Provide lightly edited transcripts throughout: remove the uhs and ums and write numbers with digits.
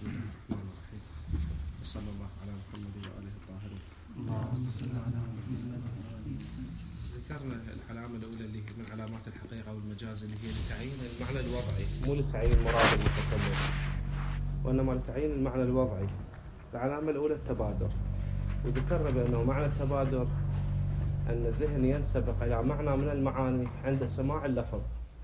بسم الله الرحمن الرحيم وصلى الله على محمد وآله الطاهرين. اللهم صل على محمد. ذكرنا العلامة الأولى اللي هي من علامات الحقيقة والمجاز اللي هي لتعيين المعنى الوضعي، مو لتعيين مراد المتكلم وإنما لتعيين المعنى الوضعي. العلامة الأولى التبادر، وذكرنا بأنه معنى التبادر أن الذهن ينسبق إلى معنى من المعاني عند سماع اللفظ،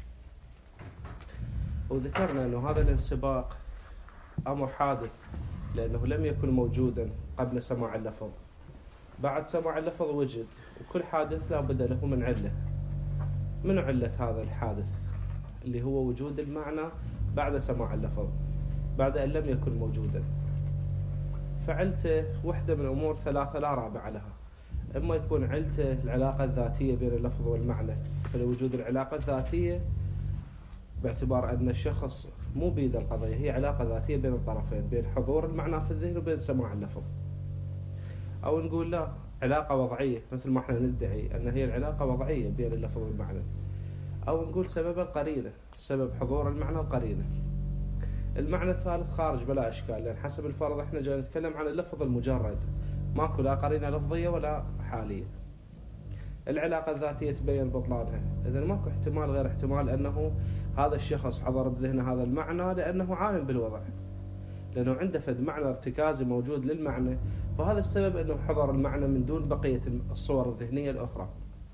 وذكرنا أنه هذا الانسباق أمر حادث لأنه لم يكن موجودا قبل سماع اللفظ، بعد سماع اللفظ وجد، وكل حادث لا بد له من علة. من علة هذا الحادث اللي هو وجود المعنى بعد سماع اللفظ بعد أن لم يكن موجودا. فعلته وحدة من أمور ثلاثة لا رابع لها، إما يكون علته العلاقة الذاتية بين اللفظ والمعنى، فلوجود العلاقة الذاتية باعتبار أن الشخص مو بيد القضية، هي علاقة ذاتية بين الطرفين، بين حضور المعنى في الذهن وبين سماع اللفظ. أو نقول لا، علاقة وضعية مثل ما احنا ندعي أن هي العلاقة وضعية بين اللفظ والمعنى. أو نقول سبب القرينة، سبب حضور المعنى القرينة. المعنى الثالث خارج بلا إشكال، لأن حسب الفرض احنا جاي نتكلم عن اللفظ المجرد، ماكو لا قرينة لفظية ولا حالية. العلاقة الذاتية تبين بطلانها، إذن ماكو احتمال غير احتمال أنه هذا الشخص حضر بذهنه هذا المعنى لأنه عالم بالوضع، لأنه عنده فد معنى ارتكازي موجود للمعنى، فهذا السبب أنه حضر المعنى من دون بقية الصور الذهنية الأخرى.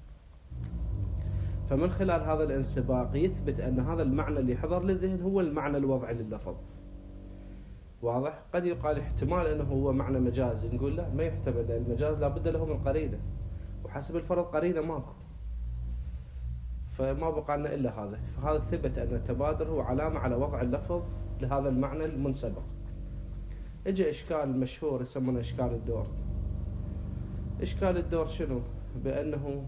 فمن خلال هذا الانسباق يثبت أن هذا المعنى اللي حضر للذهن هو المعنى الوضعي لللفظ. واضح؟ قد يقال احتمال أنه هو معنى مجازي، نقول لا، ما يحتمل، لأن المجاز لابد له من قرينة، وحسب الفرض قرينة ماكو، فما بقى لنا إلا هذا. فهذا ثبت أن التبادر هو علامة على وضع اللفظ لهذا المعنى المنسبق. اجى إشكال مشهور يسمونه إشكال الدور. إشكال الدور شنو؟ بأنه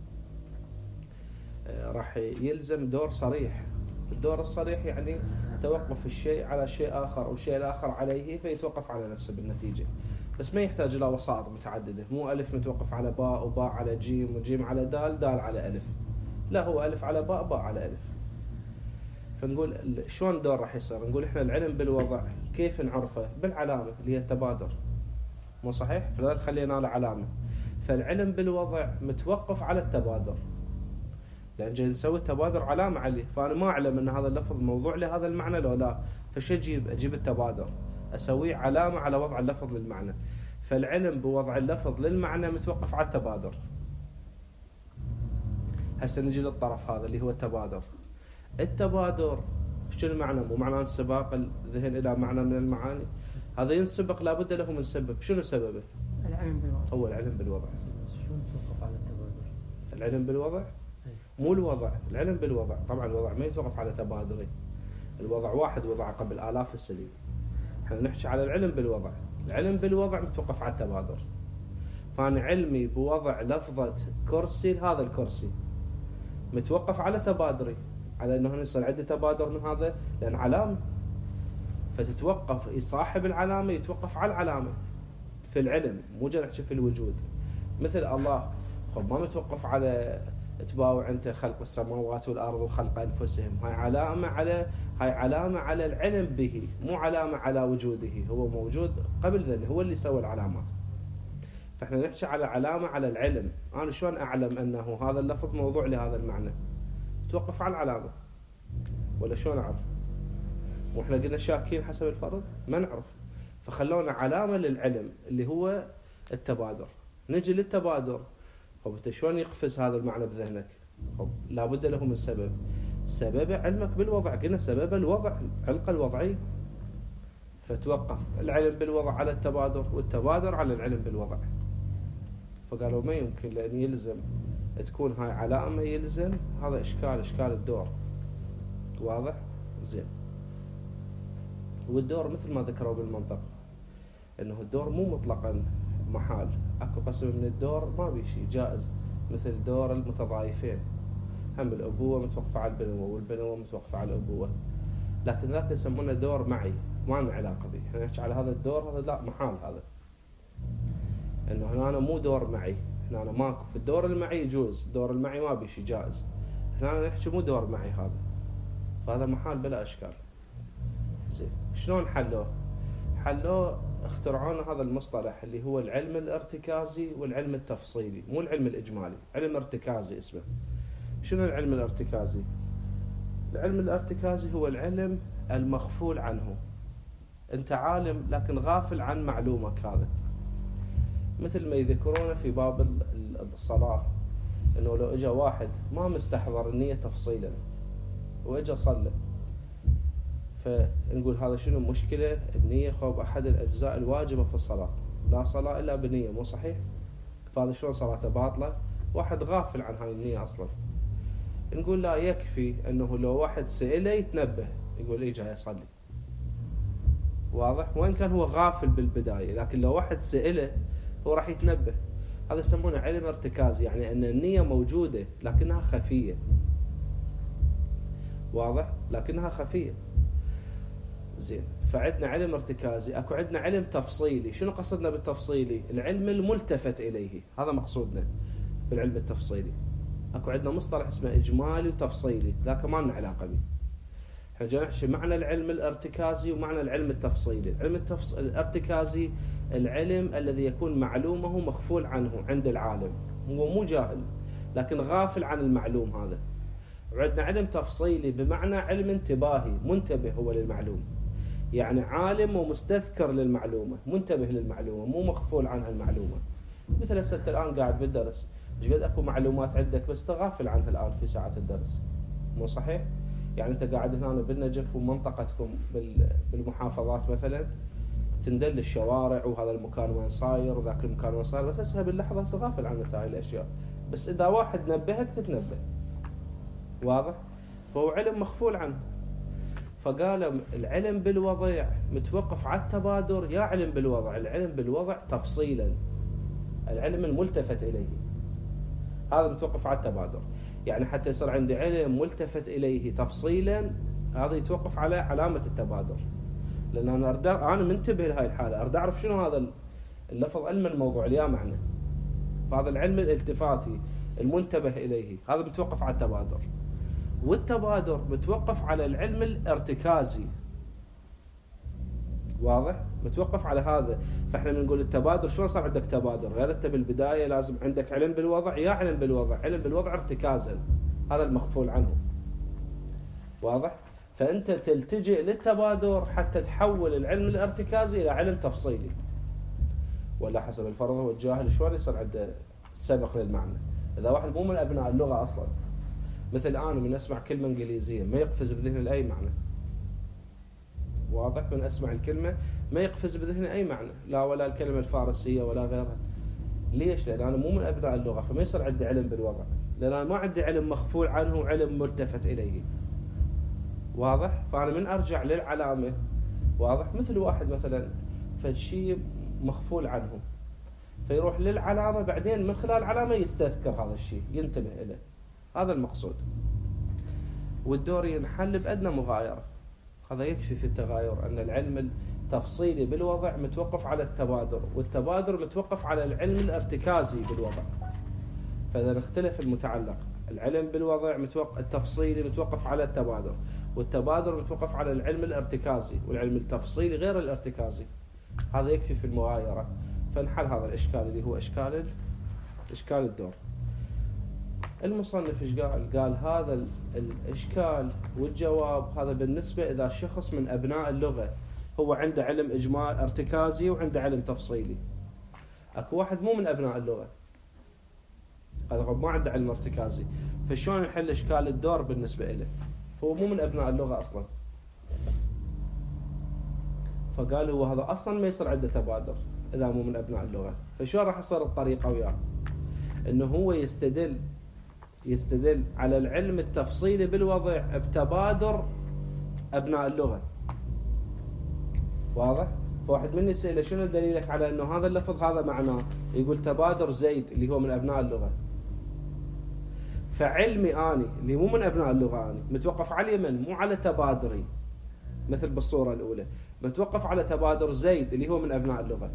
راح يلزم دور صريح. الدور الصريح يعني توقف الشيء على شيء آخر والشيء الآخر عليه، فيتوقف على نفسه بالنتيجة، بس ما يحتاج إلى وسائط متعددة، مو ألف متوقف على باء وباء على جيم وجيم على دال دال على ألف، لا، هو ألف على باء باء على ألف. فنقول شلون الدور راح يصير؟ نقول إحنا العلم بالوضع كيف نعرفه؟ بالعلامة اللي هي التبادر، مو صحيح؟ فلذلك خلينا له علامة. فالعلم بالوضع متوقف على التبادر، لأن جاي نسوي التبادر علامة عليه، فأنا ما أعلم أن هذا اللفظ موضوع لهذا المعنى لو لا، فش أجيب التبادر، أسويه علامة على وضع اللفظ للمعنى. فالعلم بوضع اللفظ للمعنى متوقف على التبادر. هسه نجي للطرف هذا اللي هو التبادر. التبادر شنو معنى؟ مو معنى انسباق الذهن إلى معنى من المعاني، هذا ينسبق لابد له من سبب. شنو سببه؟ العلم بالوضع. هو العلم بالوضع. شلون توقف على التبادر؟ العلم بالوضع؟ مو الوضع، العلم بالوضع. طبعا الوضع ما يتوقف على تبادري، الوضع واحد وضع قبل آلاف السنين. احنا نحكي على العلم بالوضع. العلم بالوضع متوقف على التبادر. فأنا علمي بوضع لفظة كرسي لهذا الكرسي متوقف على تبادري، على أنه يصير عندي تبادر من هذا، لأن علامة، فتتوقف صاحب العلامة يتوقف على العلامة في العلم، مو جاي نحكي في الوجود. مثل الله، خب ما متوقف على تباوع أنت خلق السماوات والأرض وخلق أنفسهم، هاي علامة على العلم به، مو علامة على وجوده. هو موجود قبل ذلك، هو اللي سوى العلامات. فإحنا نحكي على علامة على العلم. أنا شلون أعلم أنه هذا اللفظ موضوع لهذا المعنى؟ توقف على العلامة، ولا شلون أعرف؟ وإحنا قلنا شاكين حسب الفرض ما نعرف، فخلونا علامة للعلم اللي هو التبادر. نجي للتبادر، طب انت شلون يقفز هذا المعنى بذهنك؟ طب لابد له من سبب. سبب علمك بالوضع، قلنا سبب الوضع، العلقة الوضعية. فتوقف العلم بالوضع على التبادر، والتبادر على العلم بالوضع. فقالوا ما يمكن، لأن يلزم تكون هاي علامة، يلزم هذا إشكال الدور. واضح؟ زين. والدور مثل ما ذكروا بالمنطق انه الدور مو مطلقا محال، اكو قسم من الدور ما بيشي جائز، مثل دور المتضايفين، هم الأبوة متوقفة على البنوة والبنوة متوقفة على الأبوة، لكن ذاك يسمونه دور معي، ما لنا علاقة به. احنا نحكي على هذا الدور، هذا لا محال، هذا انه هنا أنا مو دور معي، هنا أنا ماكو. في الدور المعي يجوز، الدور المعي ما بيشي جائز، هنا أنا نحكي مو دور معي هذا، فهذا محال بلا إشكال. زين، شلون حلوه؟ حلوه اخترعونا هذا المصطلح اللي هو العلم الارتكازي والعلم التفصيلي، مو العلم الإجمالي، علم ارتكازي اسمه. شنو العلم الارتكازي؟ العلم الارتكازي هو العلم المغفول عنه. انت عالم لكن غافل عن معلومك هذا. مثل ما يذكرونه في باب الصلاة، انه لو اجى واحد ما مستحضر النية تفصيلا واجى صلى، فنقول هذا شنو مشكلة؟ النية خوب احد الاجزاء الواجبة في الصلاة، لا صلاة الا بنية، مو صحيح؟ فهذا شلون صلاته باطلة؟ واحد غافل عن هاي النية اصلا. نقول لا، يكفي انه لو واحد سئله يتنبه، يقول ايه جاي اصلي. واضح؟ وين كان هو غافل بالبداية، لكن لو واحد سئله هو راح يتنبه. هذا يسمونه علم ارتكازي، يعني ان النية موجودة لكنها خفية. واضح؟ لكنها خفية. زين، فعندنا علم ارتكازي، اكو عندنا علم تفصيلي. شنو قصدنا بالتفصيلي؟ العلم الملتفت اليه، هذا مقصودنا بالعلم التفصيلي. اكو عندنا مصطلح اسمه اجمالي وتفصيلي، ذاك ما لنا علاقة به. احنا جاي نحكي معنى العلم الارتكازي ومعنى العلم التفصيلي. العلم الارتكازي العلم الذي يكون معلومه مغفول عنه عند العالم، هو مو جاهل لكن غافل عن المعلوم هذا. وعندنا علم تفصيلي بمعنى علم انتباهي، منتبه هو للمعلوم، يعني عالم ومستذكر للمعلومة، منتبه للمعلومة، مو مغفول عنها المعلومة. مثل هسه انت الآن قاعد بالدرس، ايش قد اكو معلومات عندك بس تغافل عنها الآن في ساعة الدرس، مو صحيح؟ يعني انت قاعد هنا بالنجف ومنطقتكم بالمحافظات مثلا، تندل الشوارع وهذا المكان وين صاير وذاك المكان وين صاير، بس هسه باللحظة غافل عن هاي الاشياء، بس اذا واحد نبهك تتنبه. واضح؟ فهو علم مغفول عنه. فقال العلم بالوضع متوقف على التبادر يا علم بالوضع. العلم بالوضع تفصيلا، العلم الملتفت اليه هذا متوقف على التبادر. يعني حتى يصير عندي علم ملتفت اليه تفصيلا، هذا يتوقف على علامة التبادر، لان انا منتبه لهاي الحالة، اريد اعرف شنو هذا اللفظ، علم الموضوع ليه معنى. فهذا العلم الالتفاتي المنتبه اليه هذا متوقف على التبادر. والتبادر متوقف على العلم الارتكازي. واضح؟ متوقف على هذا. فاحنا بنقول التبادر، شلون صار عندك تبادر؟ غير انت بالبدايه لازم عندك علم بالوضع يا علم بالوضع، علم بالوضع ارتكازا، هذا المغفول عنه. واضح؟ فانت تلتجئ للتبادر حتى تحول العلم الارتكازي الى علم تفصيلي. ولا حسب الفرض هو الجاهل شلون يصير عنده سبق للمعنى؟ اذا واحد مو من ابناء اللغه اصلا، مثل الآن من أسمع كلمة إنجليزية ما يقفز بذهن أي معنى. واضح؟ من أسمع الكلمة ما يقفز بذهن أي معنى، لا ولا الكلمة الفارسية ولا غيرها. ليش؟ لأن أنا مو من أبناء اللغة، فما يصير عندي علم بالوضع، لأن أنا ما عندي علم مغفول عنه وعلم ملتفت إليه. واضح؟ فأنا من أرجع للعلامة. واضح؟ مثل واحد مثلا فالشيء مغفول عنه، فيروح للعلامة، بعدين من خلال العلامة يستذكر هذا الشيء، ينتبه إليه. هذا المقصود. والدور ينحل بأدنى مغايرة، هذا يكفي في التغاير أن العلم التفصيلي بالوضع متوقف على التبادر، والتبادر متوقف على العلم الارتكازي بالوضع. فإذا نختلف المتعلق، العلم بالوضع التفصيلي متوقف على التبادر، والتبادر متوقف على العلم الارتكازي، والعلم التفصيلي غير الارتكازي. هذا يكفي في المغايرة. فنحل هذا الإشكال اللي هو إشكال الدور. المصنف ايش قال؟ قال هذا الاشكال والجواب هذا بالنسبه اذا شخص من ابناء اللغه هو عنده علم اجمال ارتكازي وعنده علم تفصيلي. اكو واحد مو من ابناء اللغه، هذا ما عنده علم ارتكازي، فشلون يحل اشكال الدور بالنسبه له؟ هو مو من ابناء اللغه اصلا. فقال هو هذا اصلا ما يصير عنده تبادر اذا مو من ابناء اللغه، فشلون راح يصير الطريقه وياه؟ انه هو يستدل على العلم التفصيلي بالوضع بتبادر أبناء اللغة. واضح؟ فواحد مني يسأله شنو دليلك على أنه هذا اللفظ هذا معناه؟ يقول تبادر زيد اللي هو من أبناء اللغة. فعلمي آني اللي مو من أبناء اللغة آني متوقف على اليمن، مو على تبادري مثل بالصورة الأولى، متوقف على تبادر زيد اللي هو من أبناء اللغة.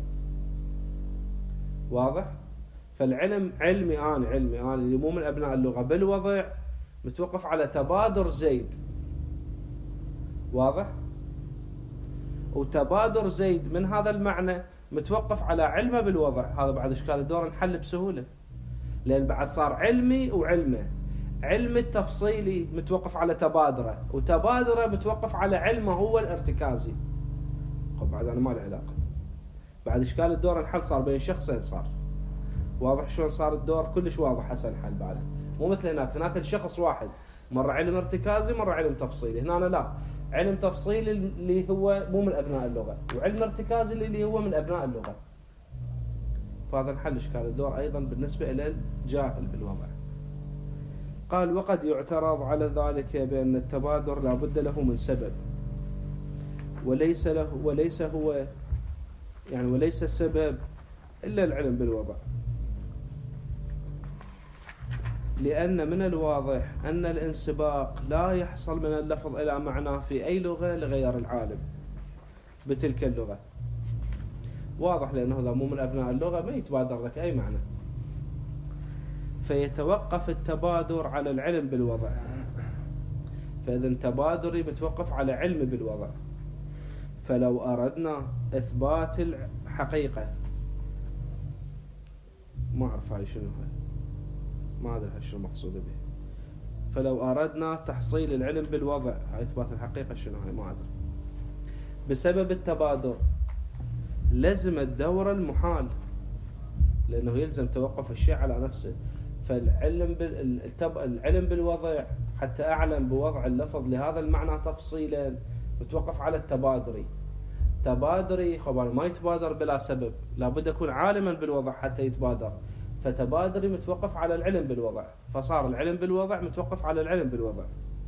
واضح؟ فالعلم علمي أنا اللي مو من أبناء اللغة بالوضع متوقف على تبادر زيد. واضح؟ وتبادر زيد من هذا المعنى متوقف على علمه بالوضع، هذا بعد إشكال الدور نحل بسهولة، لأن بعد صار علمي وعلمه. علم التفصيلي متوقف على تبادره، وتبادره متوقف على علمه هو الارتكازي. بعد أنا ما له علاقة. بعد إشكال الدور الحل صار بين شخصين، صار واضح شلون صار الدور، كلش واضح هسه الحل بعد. مو مثل هناك الشخص واحد، مرة علم ارتكازي مرة علم تفصيلي. هنا لا، علم تفصيلي اللي هو مو من أبناء اللغة، وعلم ارتكازي اللي هو من أبناء اللغة. فهذا نحل إشكال الدور أيضا بالنسبة إلى الجاهل بالوضع. قال وقد يعترض على ذلك بأن التبادر لا بد له من سبب، وليس السبب إلا العلم بالوضع، لأن من الواضح أن الانسباق لا يحصل من اللفظ إلى معناه في أي لغة لغير العالم بتلك اللغة. واضح، لأنه هذا مو من أبناء اللغة ما يتبادر لك أي معنى. فيتوقف التبادر على العلم بالوضع، فإذا تبادري متوقف على علم بالوضع. فلو أردنا إثبات الحقيقة، ما أعرف هاي شنو هاي، ما أدري شنو المقصود به. فلو أردنا تحصيل العلم بالوضع، هاي إثبات الحقيقة شنو هاي ما أدري. بسبب التبادر لزم الدور المحال، لأنه يلزم توقف الشيء على نفسه. فالعلم العلم بالوضع حتى أعلم بوضع اللفظ لهذا المعنى تفصيلا متوقف على التبادري. تبادري خبر ما يتبادر بلا سبب، لابد أكون عالما بالوضع حتى يتبادر. فتبادري متوقف على العلم بالوضع، فصار العلم بالوضع متوقف على العلم بالوضع.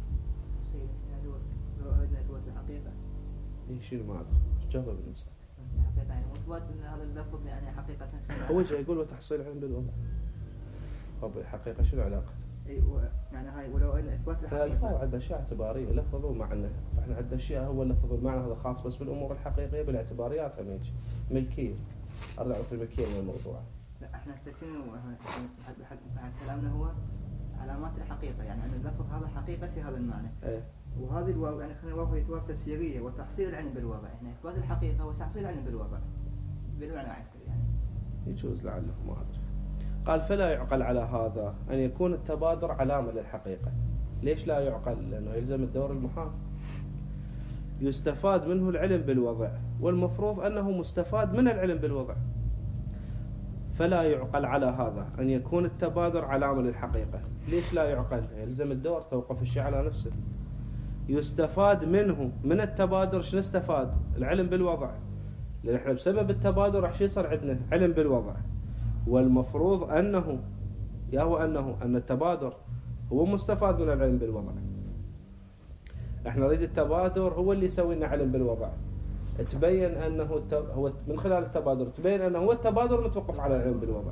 لو أردنا إثبات الحقيقة، شنو ما أدري جاوب الإنسان. الحقيقة يعني إثبات أن هذا اللفظ يعني حقيقة هو جاي يقول وتحصيل العلم بالوضع. طب الحقيقة شنو علاقة؟ يعني هاي ولو أردنا إثبات الحقيقة. الألفاظ عندنا أشياء اعتبارية، لفظ ومعنى. فإحنا عندنا أشياء هو اللفظ والمعنى هذا خاص بس بالأمور الحقيقية، بالاعتباريات هم هيك ملكية. أرجع في الملكية من الموضوع. لا احنا شنو كلامنا هو علامات الحقيقة، يعني أن اللفظ هذا حقيقة في هذا المعنى. وهذه الواو يعني خلينا الواو هي واو تفسيرية، وتحصيل العلم بالوضع. احنا إثبات الحقيقة وتحصيل العلم بالوضع بالمعنى عكسي يعني. يجوز لعله ما أدري. قال فلا يعقل على هذا أن يكون التبادر علامة للحقيقة. ليش لا يعقل؟ لأنه يلزم الدور المحال. يستفاد منه العلم بالوضع، والمفروض أنه مستفاد من العلم بالوضع. فلا يعقل على هذا أن يكون التبادر علامة للحقيقة. ليش لا يعقل؟ يلزم الدور توقف الشيء على نفسه. يستفاد منه من التبادر. شنو استفاد؟ العلم بالوضع، لأن احنا بسبب التبادر راح يصير عندنا علم بالوضع. والمفروض أن التبادر هو مستفاد من العلم بالوضع. احنا نريد التبادر هو اللي يسوي لنا علم بالوضع. تبين أنه هو من خلال التبادر تبين أنه هو التبادر متوقف على العلم بالوضع.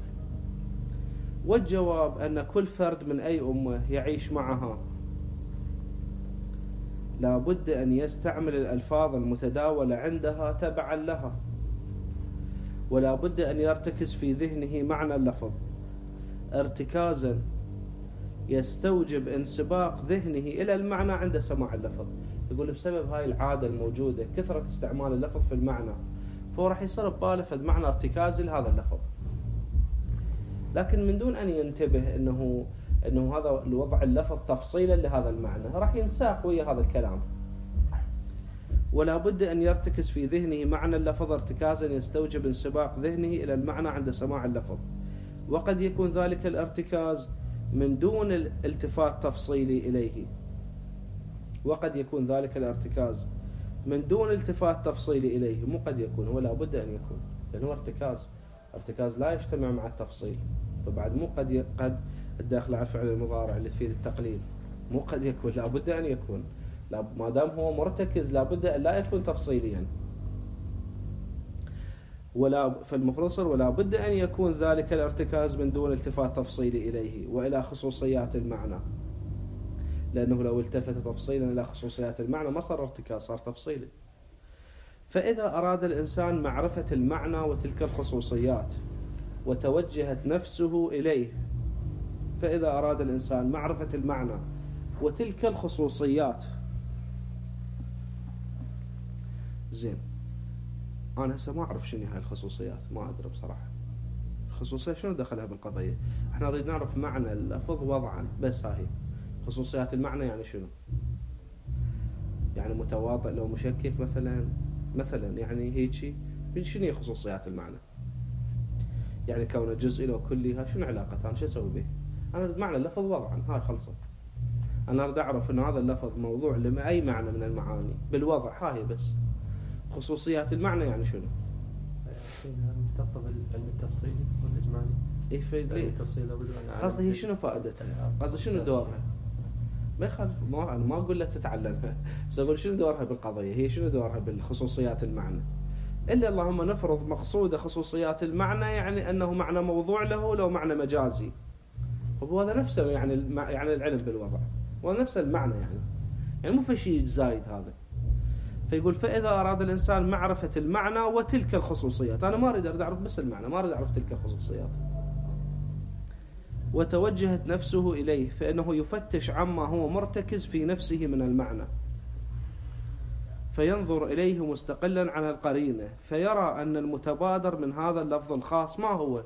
والجواب أن كل فرد من أي أمة يعيش معها لا بد أن يستعمل الألفاظ المتداولة عندها تبعا لها، ولا بد أن يرتكز في ذهنه معنى اللفظ ارتكازا يستوجب انسباق ذهنه إلى المعنى عند سماع اللفظ. يقول بسبب هاي العادة الموجودة كثرة استعمال اللفظ في المعنى، فهو راح يصير بباله فد معنى ارتكازي لهذا اللفظ، لكن من دون أن ينتبه أنه هذا الوضع اللفظ تفصيلا لهذا المعنى، راح ينساق ويا هذا الكلام. ولا بد أن يرتكز في ذهنه معنى اللفظ ارتكازا يستوجب انسباق ذهنه إلى المعنى عند سماع اللفظ، وقد يكون ذلك الارتكاز من دون الالتفات تفصيلي إليه. وقد يكون ذلك الارتكاز من دون التفات تفصيلي إليه، مو قد يكون، ولا بد أن يكون، لأنه ارتكاز لا يجتمع مع التفصيل. فبعد مو قد الداخل على الفعل المضارع اللي تفيد التقليل، مو قد يكون، لا بد أن يكون. ما دام هو مرتكز لا بد أن لا يكون تفصيليا. فالمفروض ولا بد أن يكون ذلك الارتكاز من دون التفات تفصيلي إليه وإلى خصوصيات المعنى، لأنه لو التفت تفصيلا إلى خصوصيات المعنى ما صار ارتكاز، صار تفصيلي. فإذا أراد الإنسان معرفة المعنى وتلك الخصوصيات وتوجهت نفسه إليه، فإذا أراد الإنسان معرفة المعنى وتلك الخصوصيات زين، أنا هسه ما أعرف شنو هاي الخصوصيات، ما أدري بصراحة الخصوصية شنو دخلها بالقضية. احنا نريد نعرف معنى اللفظ وضعا بس. هاي خصوصيات المعنى يعني شنو؟ يعني متواطئ لو مشكك مثلا يعني هيجي شنو هي خصوصيات المعنى؟ يعني كونه جزئي لو كلي، ها شنو علاقتها؟ أنا شو أسوي به؟ أنا معنى اللفظ وضعا، هاي خلصت. أنا أريد أعرف إن هذا اللفظ موضوع لأي معنى من المعاني بالوضع، هاي بس. خصوصيات المعنى يعني شنو؟ مرتبطة بالعلم التفصيلي والإجمالي. إيه في التفصيل قصدي هي شنو فائدتها؟ قصدي شنو دورها؟ ما يخالف، أنا ما أقول لك تتعلمها، بس أقول شنو دورها بالقضية، هي شنو دورها بالخصوصيات المعنى. إلا اللهم نفرض مقصود خصوصيات المعنى يعني أنه معنى موضوع له لو معنى مجازي، وهذا نفسه يعني العلم بالوضع، وهذا نفس المعنى يعني مو في شيء زايد هذا. فيقول فإذا أراد الإنسان معرفة المعنى وتلك الخصوصيات، أنا ما أريد أعرف بس المعنى، ما أريد أعرف تلك الخصوصيات، وتوجهت نفسه إليه، فإنه يفتش عما هو مرتكز في نفسه من المعنى، فينظر إليه مستقلا عن القرينة، فيرى أن المتبادر من هذا اللفظ الخاص ما هو.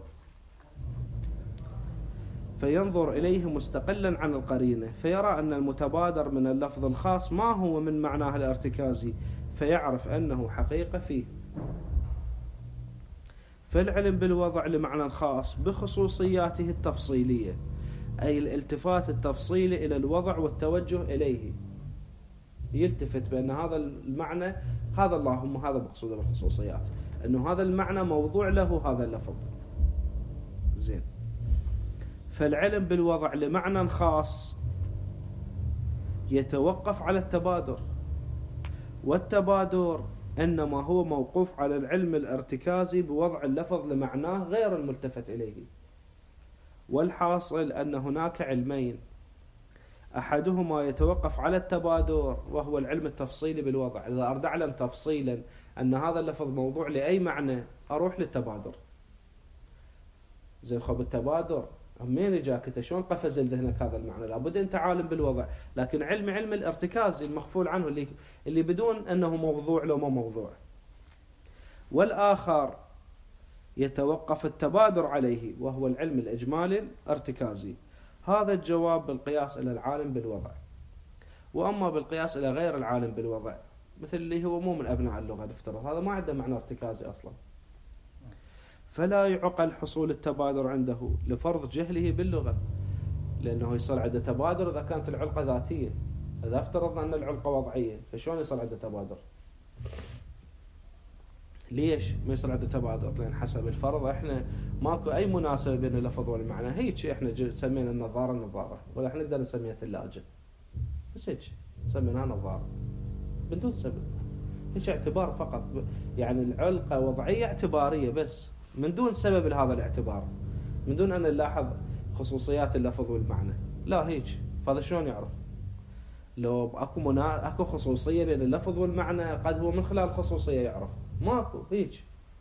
فينظر إليه مستقلا عن القرينة، فيرى أن المتبادر من اللفظ الخاص ما هو من معناه الارتكازي، فيعرف أنه حقيقة فيه. فالعلم بالوضع لمعنى خاص بخصوصياته التفصيلية، أي الالتفات التفصيلي إلى الوضع والتوجه إليه، يلتفت بأن هذا المعنى، هذا اللهم هذا مقصود بالخصوصيات، أنه هذا المعنى موضوع له هذا اللفظ. زين، فالعلم بالوضع لمعنى خاص يتوقف على التبادر، والتبادر إنما هو موقوف على العلم الارتكازي بوضع اللفظ لمعناه غير الملتفت إليه. والحاصل أن هناك علمين، أحدهما يتوقف على التبادر وهو العلم التفصيلي بالوضع. إذا أريد أعلم تفصيلا أن هذا اللفظ موضوع لأي معنى أروح للتبادر. زين، خب التبادر منين جاك انت؟ شلون قفز لذهنك هذا المعنى؟ لابد انت عالم بالوضع، لكن علم الارتكاز المغفول عنه اللي بدون انه موضوع لو ما موضوع. والاخر يتوقف التبادر عليه وهو العلم الاجمالي الارتكازي. هذا الجواب بالقياس الى العالم بالوضع. واما بالقياس الى غير العالم بالوضع مثل اللي هو مو من ابناء اللغه نفترض، هذا ما عنده معنى ارتكازي اصلا، فلا يعقل حصول التبادر عنده لفرض جهله باللغة، لأنه يصير عنده تبادر إذا كانت العلقة ذاتية. إذا افترضنا أن العلقة وضعية، فشون يصير عنده تبادر؟ ليش ما يصير عنده تبادر؟ لأن حسب الفرض إحنا ماكو أي مناسبة بين اللفظ والمعنى. هيك إحنا سمينا النظارة، ولا إحنا نقدر نسميها ثلاجة، بس هيك سميناها نظارة بدون سبب، هيك اعتبار فقط. يعني العلقة وضعية اعتبارية بس، من دون سبب لهذا الاعتبار، من دون أن نلاحظ خصوصيات اللفظ والمعنى. لا هيك، فهذا شلون يعرف؟ لو اكو خصوصية بين اللفظ والمعنى قد هو من خلال خصوصية يعرف، ماكو هيك.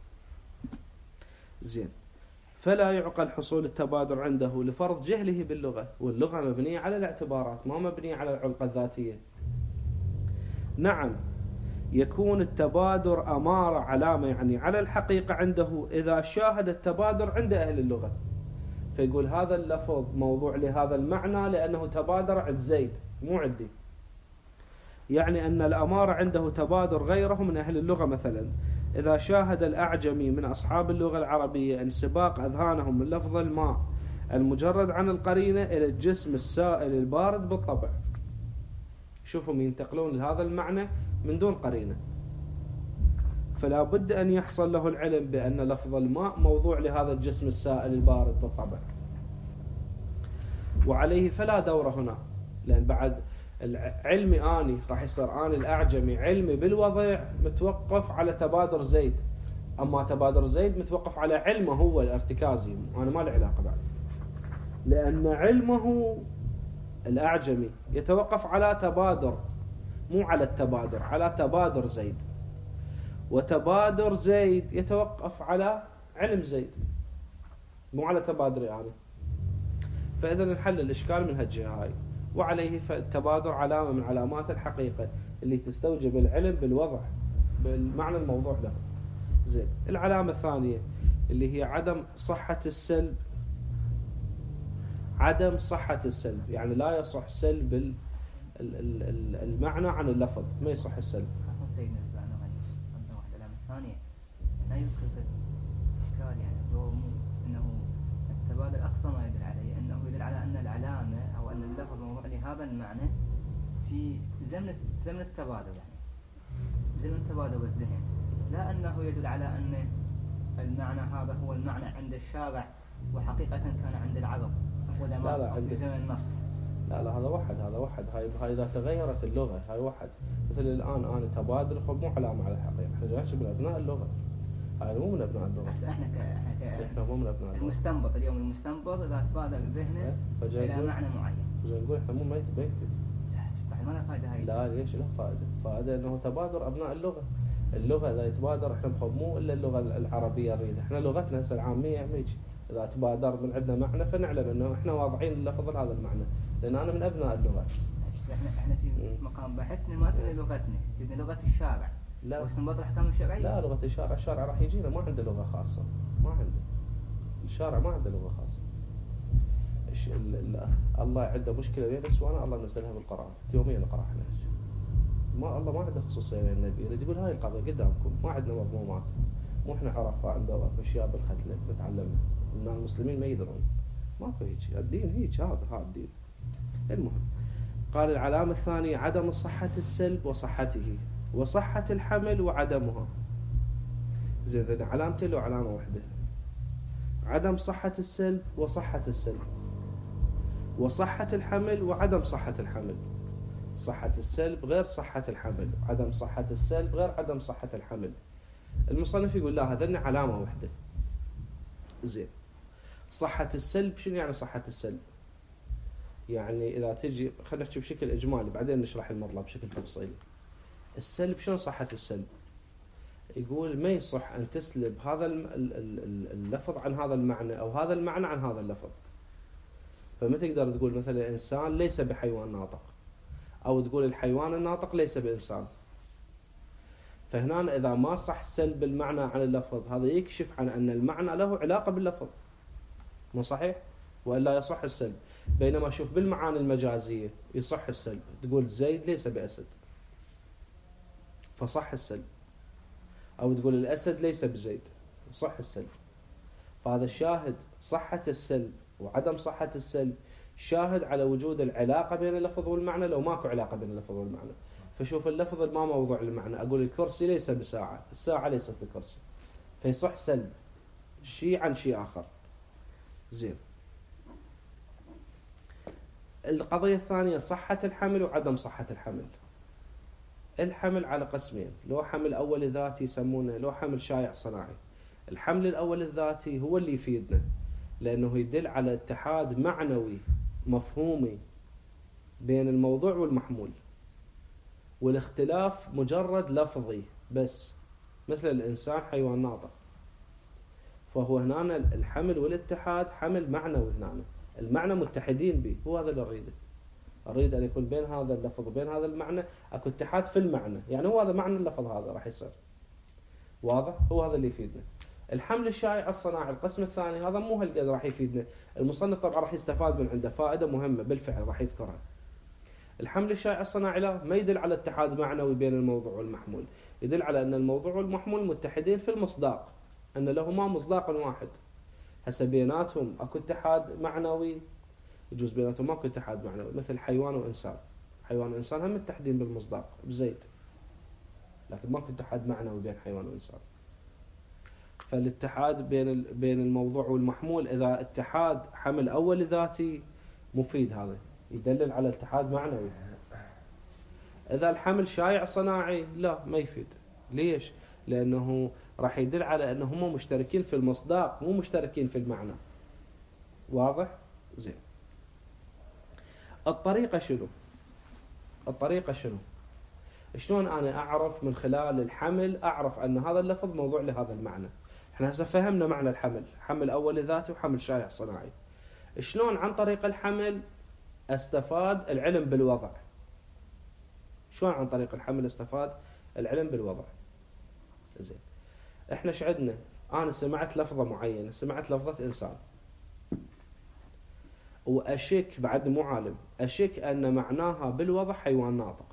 زين، فلا يعقل حصول التبادر عنده لفرض جهله باللغة، واللغة مبنية على الاعتبارات ما مبنية على العلقة الذاتية. نعم، يكون التبادر أمارة علامة يعني على الحقيقة عنده إذا شاهد التبادر عند أهل اللغة، فيقول هذا اللفظ موضوع لهذا المعنى لأنه تبادر عند زيد مو عندي. يعني أن الأمارة عنده تبادر غيره من أهل اللغة. مثلا إذا شاهد الأعجمي من أصحاب اللغة العربية انسباق أذهانهم من لفظ الماء المجرد عن القرينة إلى الجسم السائل البارد بالطبع، شوفهم ينتقلون لهذا المعنى من دون قرينة، فلا بد أن يحصل له العلم بأن لفظ الماء موضوع لهذا الجسم السائل البارد بالطبع. وعليه فلا دور هنا، لأن بعد علمي آني راح يصير آني الأعجمي علمي بالوضع متوقف على تبادر زيد، أما تبادر زيد متوقف على علمه هو الارتكازي، أنا ما له علاقة بعد، لأن علمه الأعجمي يتوقف على تبادر مو على التبادر، على تبادر زيد، وتبادر زيد يتوقف على علم زيد مو على تبادر يعني. فإذا نحل الإشكال من هالجهة هاي. وعليه فالتبادر علامة من علامات الحقيقة اللي تستوجب العلم بالوضع، بالمعنى الموضوع له. زين. العلامة الثانية اللي هي عدم صحة السلب. عدم صحة السلب يعني لا يصح سلب المعنى عن اللفظ، ما يصح السلب. عفوا سيدنا أنا عندنا واحدة العلامة الثانية لا يدخل في إشكال، يعني هو أنه التبادل أقصى ما يدل عليه أنه يدل على أن العلامة أو أن اللفظ موضوع لهذا المعنى في زمن التبادل، يعني زمن تبادل الذهن، لا أنه يدل على أن المعنى هذا هو المعنى عند الشارع وحقيقة كان عند العرب لا في زمن النص. لا هذا واحد هاي إذا تغيرت اللغة هاي واحد. مثل الآن أنا تبادل مو علامة على الحقيقة، احنا جايين من أبناء اللغة، هاي مو من أبناء اللغة. بس احنا مو من أبناء اللغة. المستنبط اليوم المستنبط إذا تبادل ذهنه إلى معنى معين. نقول احنا مو يفيد. ما لها فائدة هاي. لا ليش له فائدة أنه تبادر أبناء اللغة إذا يتبادر احنا مو إلا اللغة العربية نريد، احنا لغتنا هسه العامية ميجي إذا تبادر من عندنا معنى فنعلم أنه احنا واضعين اللفظ هذا المعنى، لأن أنا من أبناء اللغة. احنا في مقام بحثنا ما تبني لغتنا، تبني لغة الشارع. لا. واستنباط الأحكام الشرعية. لا لغة الشارع راح يجينا ما عنده لغة خاصة، ما عنده. الشارع ما عنده لغة خاصة. الله عنده مشكلة بين السوانة الله نزلها بالقرآن، يوميا نقرأ احنا. ما الله ما عنده خصوصية بين النبي، يريد يقول هاي القضية قدامكم، ما عندنا مضمومات، مو احنا عرفاء عنده أشياء بالختلة نتعلمها، إن المسلمين ما يدرون، ماكو هيك، الدين هيك هذا الدين. المهم قال العلامة الثانية عدم صحة السلب وصحته، وصحة الحمل وعدمها. زين علامتين لو علامة واحدة، عدم صحة السلب وصحة السلب، وصحة الحمل وعدم صحة الحمل. صحة السلب غير صحة الحمل، عدم صحة السلب غير عدم صحة الحمل. المصنف يقول لا هذن علامة واحدة. زين. صحة السلب شنو يعني صحة السلب؟ يعني إذا تجي خلينا نحكي بشكل إجمالي بعدين نشرح المطلب بشكل تفصيلي. السلب شنو صحة السلب؟ يقول ما يصح أن تسلب هذا اللفظ عن هذا المعنى أو هذا المعنى عن هذا اللفظ. فما تقدر تقول مثلا إنسان ليس بحيوان ناطق، أو تقول الحيوان الناطق ليس بإنسان. فهنا إذا ما صح سلب المعنى عن اللفظ هذا يكشف عن أن المعنى له علاقة باللفظ، مو صحيح؟ وإلا يصح السلب. بينما شوف بالمعاني المجازية يصح السلب، تقول زيد ليس بأسد فصح السلب، أو تقول الأسد ليس بزيد صح السلب. فهذا الشاهد صحة السلب وعدم صحة السلب شاهد على وجود العلاقة بين اللفظ والمعنى لو ماكو علاقة بين اللفظ والمعنى. فشوف اللفظ ما موضوع المعنى، أقول الكرسي ليس بساعة، الساعة ليست بكرسي، فيصح سلب شيء عن شيء آخر. زين. القضية الثانية صحة الحمل وعدم صحة الحمل. الحمل على قسمين، لو حمل أول ذاتي يسمونه، لو حمل شائع صناعي. الحمل الأول الذاتي هو اللي يفيدنا لأنه يدل على اتحاد معنوي مفهومي بين الموضوع والمحمول، والاختلاف مجرد لفظي بس، مثل الإنسان حيوان ناطق. فهو هنا الحمل والاتحاد حمل معنوي، هنا المعنى متحدين به، هو هذا اللي أريد أن يكون بين هذا اللفظ وبين هذا المعنى أكو اتحاد في المعنى، يعني هو هذا معنى اللفظ هذا راح يصير واضح، هو هذا اللي يفيدنا. الحمل الشائع الصناعي القسم الثاني هذا مو هالقد راح يفيدنا، المصنف طبعا راح يستفاد من عنده فائدة مهمة بالفعل راح يذكرها. الحمل الشائع الصناعي لا ما يدل على اتحاد معنوي بين الموضوع والمحمول، يدل على أن الموضوع والمحمول متحدين في المصداق، أن لهما مصداق واحد. هسه بيناتهم اكو اتحاد معنوي، يجوز بيناتهم ماكو اتحاد معنوي، مثل حيوان وإنسان. حيوان وإنسان هم متحدين بالمصداق بزيد، لكن ماكو اتحاد معنوي بين حيوان وإنسان. فالاتحاد بين الموضوع والمحمول إذا اتحاد حمل أول ذاتي مفيد، هذا يدلل على اتحاد معنوي. إذا الحمل شائع صناعي لا ما يفيد. ليش؟ لأنه راح يدل على أنهم مشتركين في المصداق مو مشتركين في المعنى. واضح؟ زين. الطريقة شنو؟ شلون أنا أعرف من خلال الحمل أعرف أن هذا اللفظ موضوع لهذا المعنى؟ احنا هسه فهمنا معنى الحمل، حمل أول ذاتي وحمل شائع صناعي. شلون عن طريق الحمل استفاد العلم بالوضع؟ شلون عن طريق الحمل استفاد العلم بالوضع؟ زين احنا ايش عندنا؟ انا سمعت لفظه معينه، سمعت لفظه انسان، واشك بعد مو عالم، اشك ان معناها بالوضع حيوان ناطق.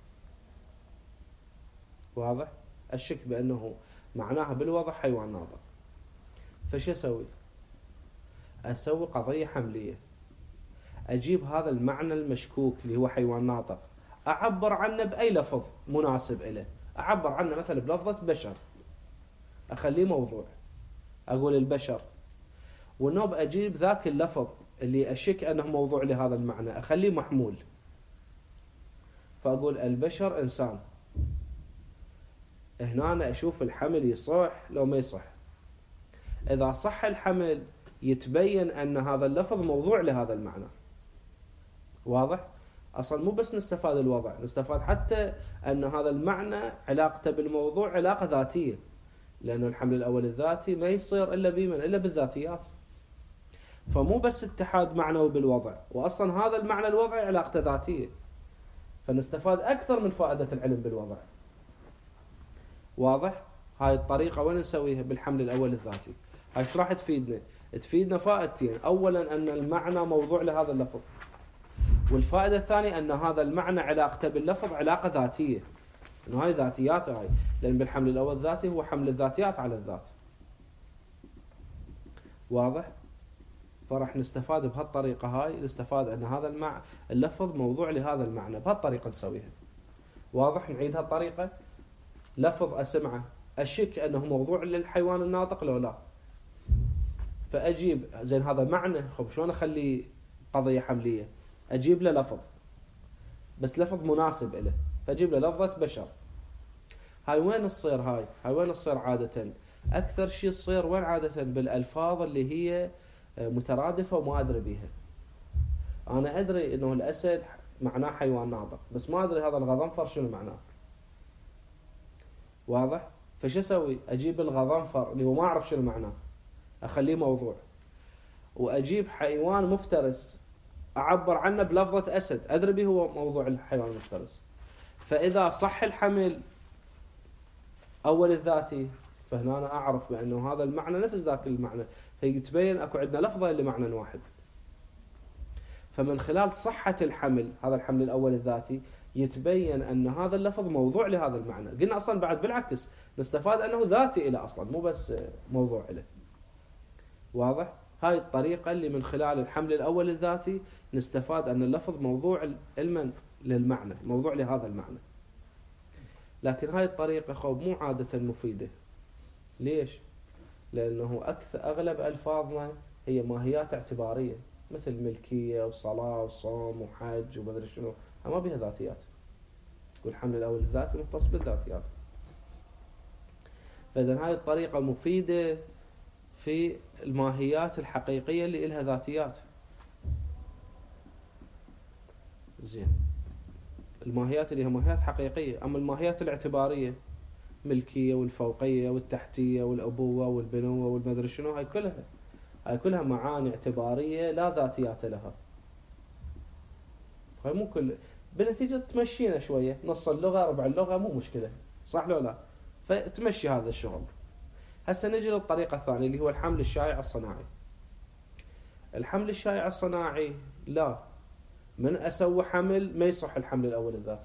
واضح؟ اشك بانه معناها بالوضع حيوان ناطق. فش اسوي؟ اسوي قضيه حمليه، اجيب هذا المعنى المشكوك اللي هو حيوان ناطق، اعبر عنه باي لفظ مناسب له. اعبر عنه مثلا بلفظه بشر، اخليه موضوع، اقول البشر، والنوب اجيب ذاك اللفظ اللي اشك انه موضوع لهذا المعنى اخليه محمول، فاقول البشر انسان. هنا أنا اشوف الحمل يصح لو ما يصح. اذا صح الحمل يتبين ان هذا اللفظ موضوع لهذا المعنى. واضح؟ اصلا مو بس نستفاد الوضع، نستفاد حتى ان هذا المعنى علاقته بالموضوع علاقه ذاتيه، لانه الحمل الاول الذاتي ما يصير الا بمن؟ الا بالذاتيات. فمو بس اتحاد معنوي بالوضع، واصلا هذا المعنى الوضعي علاقته ذاتيه، فنستفاد اكثر من فائده العلم بالوضع. واضح؟ هاي الطريقه وين نسويها؟ بالحمل الاول الذاتي. هاي ايش راح تفيدنا؟ تفيدنا فائدتين، اولا ان المعنى موضوع لهذا اللفظ، والفائده الثانيه ان هذا المعنى علاقته باللفظ علاقه ذاتيه، انه هاي ذاتيات هاي، لان بالحمل الاول الذاتي هو حمل الذاتيات على الذات. واضح؟ فراح نستفاد بهالطريقه هاي، نستفاد ان هذا اللفظ موضوع لهذا المعنى، بهالطريقه نسويها. واضح؟ نعيد هالطريقه. لفظ اسمعه اشك انه موضوع للحيوان الناطق لو لا، فاجيب زين هذا معنى، خب شلون اخليه قضيه حمليه؟ اجيب له لفظ، بس لفظ مناسب له، فاجيب له لفظه بشر. هاي وين تصير؟ هاي وين تصير عاده؟ اكثر شيء تصير وين عاده؟ بالالفاظ اللي هي مترادفه وما ادري بيها. انا ادري انه الاسد معناه حيوان ناطق، بس ما ادري هذا الغضنفر شنو معناه. واضح؟ فش اسوي؟ اجيب الغضنفر اللي هو ما اعرف شنو معناه، اخليه موضوع، واجيب حيوان مفترس اعبر عنه بلفظه اسد، ادري به هو موضوع الحيوان المفترس. فاذا صح الحمل اول الذاتي، فهنا أنا اعرف بانه هذا المعنى نفس ذاك المعنى، فيتبين اكو عندنا لفظه لمعنى واحد. فمن خلال صحه الحمل، هذا الحمل الاول الذاتي، يتبين ان هذا اللفظ موضوع لهذا المعنى. قلنا اصلا بعد بالعكس نستفاد انه ذاتي له اصلا، مو بس موضوع له. واضح؟ هاي الطريقه اللي من خلال الحمل الاول الذاتي نستفاد ان اللفظ موضوع علما للمعنى، موضوع لهذا المعنى. لكن هاي الطريقه خوب مو عاده مفيده. ليش؟ لانه اغلب الفاظنا هي ماهيات اعتباريه، مثل ملكيه وصلاه وصوم وحج ومدري شنو، ما بها ذاتيات. والحمل الاول الذاتي مختص بالذاتيات. فاذا هاي الطريقه مفيده في الماهيات الحقيقيه اللي لها ذاتيات. زين، الماهيات اللي هي ماهيات حقيقيه. اما الماهيات الاعتباريه، ملكيه والفوقيه والتحتيه والابوه والبنوه والمدري شنو، هاي كلها معاني اعتباريه لا ذاتيات لها. هاي مو كل بنتيجه تمشينا شويه، نص اللغه ربع اللغه مو مشكله، صح لو لا؟ فتمشي هذا الشغل. هسه نجي للطريقه الثانيه اللي هو الحمل الشائع الصناعي. الحمل الشائع الصناعي لا، من اسوي حمل ما يصح الحمل الاول الذاتي.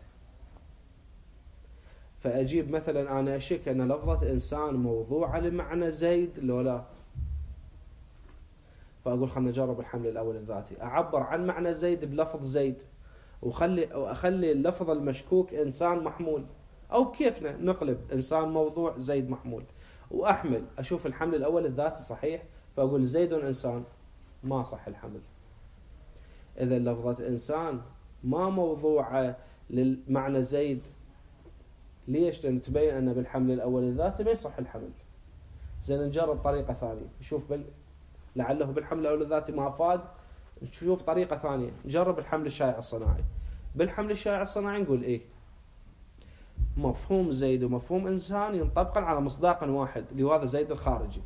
فاجيب مثلا انا اشك ان لفظه انسان موضوعه لمعنى زيد لو لا، فاقول خلنا نجرب الحمل الاول الذاتي، اعبر عن معنى زيد بلفظ زيد، واخلي اللفظ المشكوك انسان محمول، او بكيفنا نقلب انسان موضوع زيد محمول، واحمل اشوف الحمل الاول الذاتي صحيح، فاقول زيد انسان، ما صح الحمل. اذا لفظه انسان ما موضوعه للمعنى زيد، ليش؟ لان تبين ان بالحمل الاول الذاتي ما يصح الحمل. زين نجرب طريقه ثانيه، نشوف لعله بالحمل الاول الذاتي ما افاد، نشوف طريقه ثانيه، نجرب الحمل الشائع الصناعي. بالحمل الشائع الصناعي نقول ايه؟ مفهوم زيد ومفهوم انسان ينطبقان على مصداق واحد اللي هو هذا زيد الخارجي.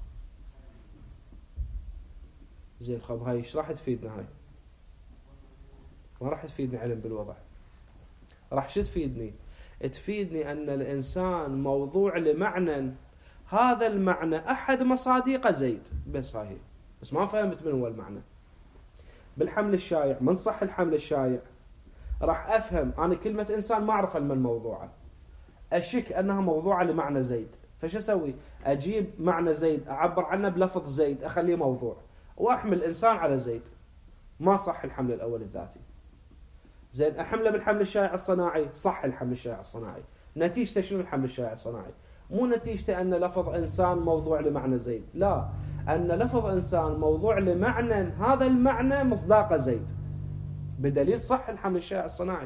زين خب هاي ايش راح تفيدنا؟ هاي ما راح تفيدني علم بالوضع. راح شو تفيدني؟ تفيدني أن الإنسان موضوع لمعنى، هذا المعنى أحد مصادق زيد، بس هاي بس ما فهمت من هو المعنى. بالحمل الشائع، من صح الحمل الشائع راح أفهم أنا كلمة إنسان ما أعرف من موضوعه، أشك أنها موضوعة لمعنى زيد، فش أسوي؟ أجيب معنى زيد أعبر عنه بلفظ زيد أخليه موضوع وأحمل إنسان على زيد. ما صح الحمل الأول الذاتي. زين أحمله بالحمل الشائع الصناعي، صح الحمل الشائع الصناعي. نتيجته شنو الحمل الشائع الصناعي؟ مو نتيجته أن لفظ إنسان موضوع لمعنى زيد، لا، أن لفظ إنسان موضوع لمعنى هذا المعنى مصداق زيد، بدليل صح الحمل الشائع الصناعي.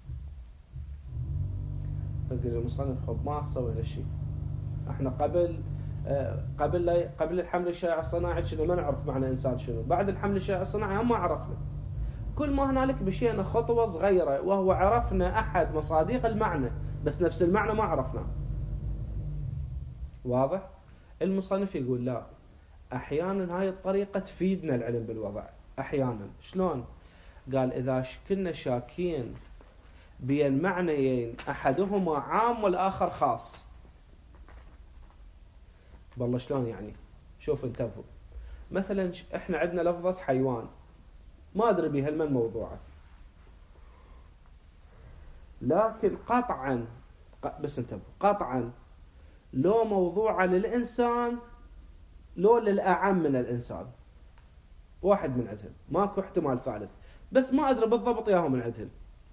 فقال المصنف خب ما سوينا شيء، احنا قبل الحمل الشائع الصناعي شنو ما نعرف معنى إنسان شنو، بعد الحمل الشائع الصناعي هم ما عرفنا. كل ما هنالك بشينا خطوة صغيرة، وهو عرفنا أحد مصادق المعنى، بس نفس المعنى ما عرفناه. واضح؟ المصنف يقول لا، أحيانا هاي الطريقة تفيدنا العلم بالوضع. أحيانا شلون؟ قال إذا كنا شاكين بين معنيين أحدهما عام والآخر خاص. بالله شلون يعني؟ شوف انتبهوا، مثلا احنا عندنا لفظة حيوان، ما أدري بها من موضوعه، لكن قطعا بس انتبهوا، قطعا لو موضوعه للإنسان لو للأعم من الإنسان، واحد من عندهم، ماكو احتمال ثالث، بس ما أدري بالضبط ياهو من عندهم.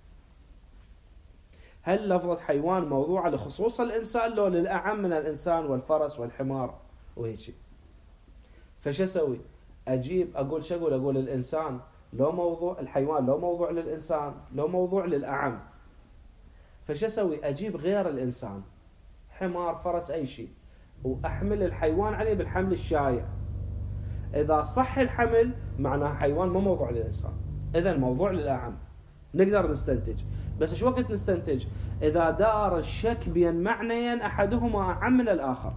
هل لفظة حيوان موضوعة لخصوص الإنسان لو للأعم من الإنسان والفرس والحمار وهيك شيء؟ فش أسوي؟ أقول شو أقول الإنسان لو موضوع، الحيوان لو موضوع للإنسان لو موضوع للأعم. فش أسوي؟ أجيب غير الإنسان، حمار فرس أي شيء، وأحمل الحيوان عليه بالحمل الشائع. إذا صح الحمل معناه حيوان مو موضوع للإنسان، إذا موضوع للأعم. نقدر نستنتج، بس ايش وقت نستنتج؟ إذا دار الشك بين معنيين أحدهما أعم من الآخر.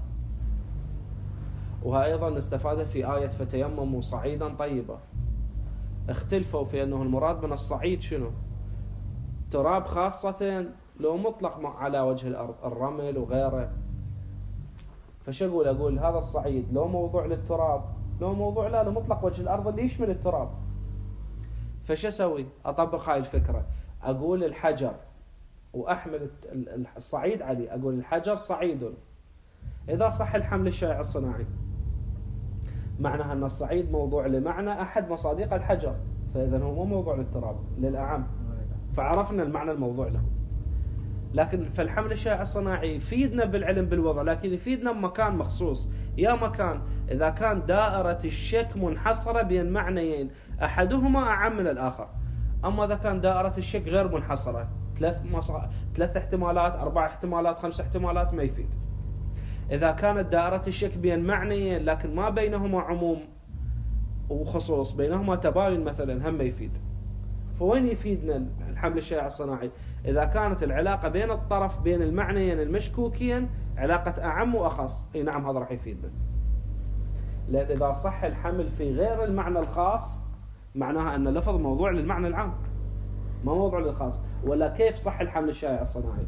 وها أيضا نستفاد في آية فتيمموا صعيدا طيبا. اختلفوا في أنه المراد من الصعيد شنو؟ تراب خاصة لو مطلق على وجه الأرض، الرمل وغيره. فش أقول هذا الصعيد لو موضوع للتراب، لو موضوع لا لمطلق وجه الأرض اللي يشمل التراب. فش أسوي؟ أطبق هاي الفكرة، أقول الحجر وأحمل الصعيد عليه، أقول الحجر صعيد. إذا صح الحمل الشائع الصناعي معناها أن الصعيد موضوع لمعنى أحد مصادق الحجر، فإذا هو مو موضوع للتراب للأعم، فعرفنا المعنى الموضوع له. لكن فالحمل الشائع الصناعي يفيدنا بالعلم بالوضع، لكن يفيدنا بمكان مخصوص. يا مكان إذا كان دائرة الشك منحصرة بين معنيين أحدهما أعم من الآخر. أما إذا كان دائرة الشك غير منحصرة، 3 احتمالات 4 احتمالات 5 احتمالات، ما يفيد. إذا كانت دائرة الشك بين معنيين لكن ما بينهما عموم وخصوص، بينهما تباين مثلا، هم ما يفيد. فوين يفيدنا الحمل الشائع الصناعي؟ إذا كانت العلاقة بين الطرف بين المعنيين المشكوكين علاقة أعم وأخص، أي نعم هذا راح يفيدنا. لأن إذا صح الحمل في غير المعنى الخاص معناها أن اللفظ موضوع للمعنى العام ما موضوع للخاص. ولا كيف صح الحمل الشائع الصناعي؟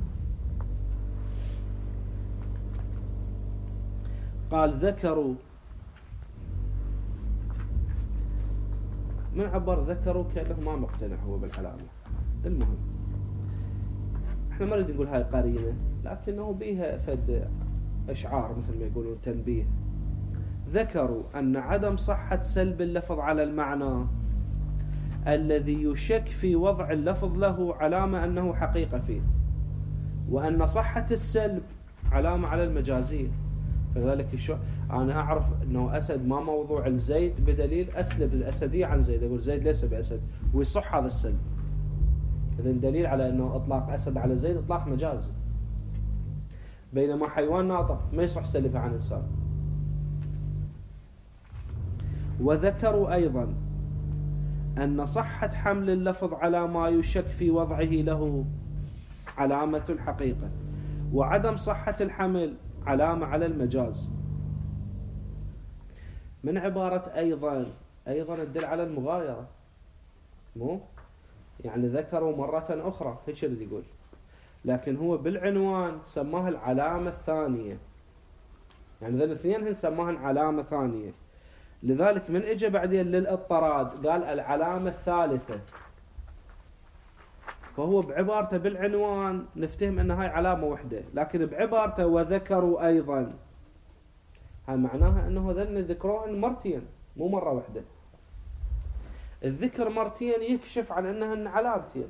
قال ذكروا، من عبر ذكروا كأنه ما مقتنع هو بالعلامة. المهم احنا ما نريد نقول هاي قرينة، لكنه بيها فد اشعار مثل ما يقولون تنبيه. ذكروا أن عدم صحة سلب اللفظ على المعنى الذي يشك في وضع اللفظ له علامة أنه حقيقة فيه، وأن صحة السلب علامة على المجازية. فذلك أنا أعرف أنه أسد ما موضوع الزيد بدليل أسلب الأسدية عن زيد، أقول زيد ليس بأسد، ويصح هذا السلب. إذن دليل على أنه إطلاق أسد على زيد إطلاق مجازي، بينما حيوان ناطق ما يصح سلبها عن إنسان. وذكروا أيضا أن صحة حمل اللفظ على ما يشك في وضعه له علامة الحقيقة، وعدم صحة الحمل علامة على المجاز. من عبارة أيضا تدل على المغايرة، مو يعني ذكروا مرة أخرى، هيك اللي يقول لكن هو بالعنوان سماها العلامة الثانية، يعني ذا الاثنين سماها علامة ثانية. لذلك من اجى بعدين للاضطراد قال العلامة الثالثة، فهو بعبارته بالعنوان نفتهم ان هاي علامة واحدة، لكن بعبارته وذكروا ايضا، هاي معناها انه ذن ذكروهن مرتين مو مرة واحدة. الذكر مرتين يكشف عن انهن علامتين.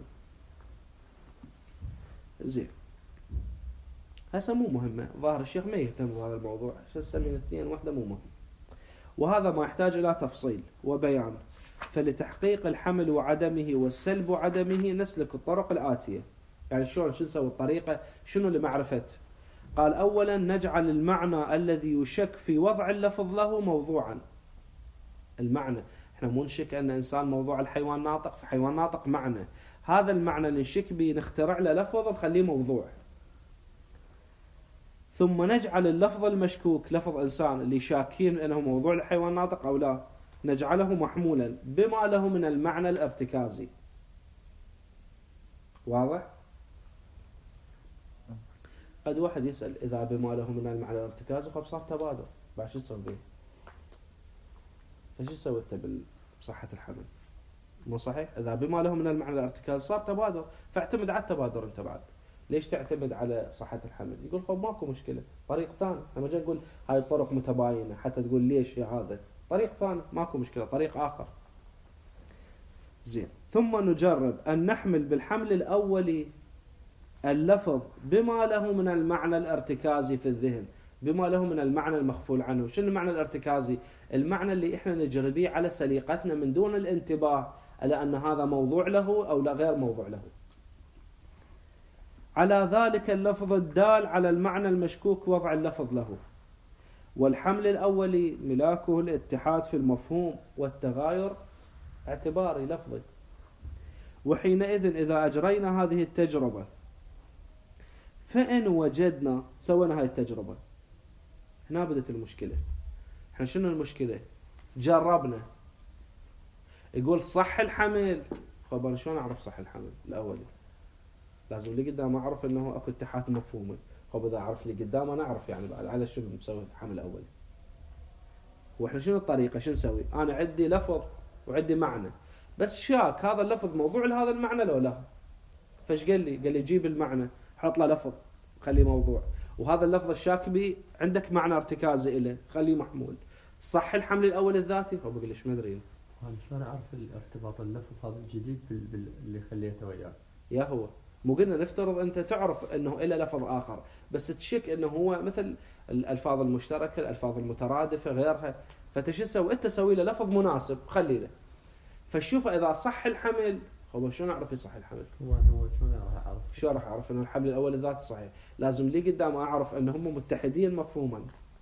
زين هسه مو مهمة، ظاهر الشيخ ما يهتم بهذا الموضوع، شو السمين الاثنين واحدة مو مهم، وهذا ما يحتاج إلى تفصيل وبيان. فلتحقيق الحمل وعدمه والسلب وعدمه نسلك الطرق الآتية. يعني شلون شو نسوي الطريقة، شنو لمعرفة؟ قال أولا نجعل المعنى الذي يشك في وضع اللفظ له موضوعا. المعنى احنا مو نشك أن إنسان موضوع الحيوان ناطق، في حيوان ناطق معنى، هذا المعنى اللي نشك به نخترع له لفظ نخليه موضوع. ثم نجعل اللفظ المشكوك، لفظ إنسان اللي شاكين أنه موضوع الحيوان ناطق أو لا، نجعله محمولا بما له من المعنى الارتكازي. واضح؟ قد واحد يسأل إذا بما له من المعنى الارتكازي خب صار تبادر، بعد شو تسوي به؟ فشو سويت بصحة الحمل؟ مو صحيح؟ إذا بما له من المعنى الارتكازي صار تبادر، فاعتمد على التبادر أنت بعد. ليش تعتمد على صحة الحمل؟ يقول خب ماكو مشكلة، طريق ثاني، لما جاي نقول هاي الطرق متباينة حتى تقول ليش يا هذا، طريق ثاني ماكو مشكلة، طريق آخر. زين، ثم نجرب أن نحمل بالحمل الأولي اللفظ بما له من المعنى الارتكازي في الذهن، بما له من المعنى المغفول عنه. شنو المعنى الارتكازي؟ المعنى اللي احنا نجري به على سليقتنا من دون الانتباه على أن هذا موضوع له أو لا غير موضوع له. على ذلك اللفظ الدال على المعنى المشكوك وضع اللفظ له. والحمل الأولي ملاكه الاتحاد في المفهوم والتغاير اعتباري لفظي. وحينئذ إذا أجرينا هذه التجربة فإن وجدنا، سوينا هاي التجربة، هنا بدت المشكلة. احنا شنو المشكلة؟ جربنا، يقول صح الحمل، خب أنا شلون أعرف صح الحمل الأولي؟ لازم اللي قدام أعرف أنه أكو اتحاد مفهومي. خب إذا أعرف اللي قدام أنا أعرف يعني على شنو مسوي الحمل الأولي. وإحنا شنو الطريقة؟ شنو نسوي؟ أنا عندي لفظ وعندي معنى، بس شاك هذا اللفظ موضوع لهذا المعنى لو لا. فايش قال لي؟ قال لي جيب المعنى حط له لفظ خليه موضوع، وهذا اللفظ الشاك بي عندك معنى ارتكازي له خليه محمول. صح الحمل الأول الذاتي؟ هو بقول ليش ما أدري أنا شلون أعرف الارتباط اللفظ هذا الجديد اللي خليته وياه؟ يا هو مو قلنا نفترض أنت تعرف أنه إلى لفظ آخر بس تشك أنه هو مثل الألفاظ المشتركة، الألفاظ المترادفة غيرها، فتش تسوي أنت تسوي له لفظ مناسب خلي له. فشوف إذا صح الحمل، هو شلون أعرف يصح الحمل؟ هو شلون راح أعرف؟ شو راح أعرف أنه الحمل الأول الذاتي صحيح؟ لازم لي قدام أعرف أنهم متحدين مفهوما.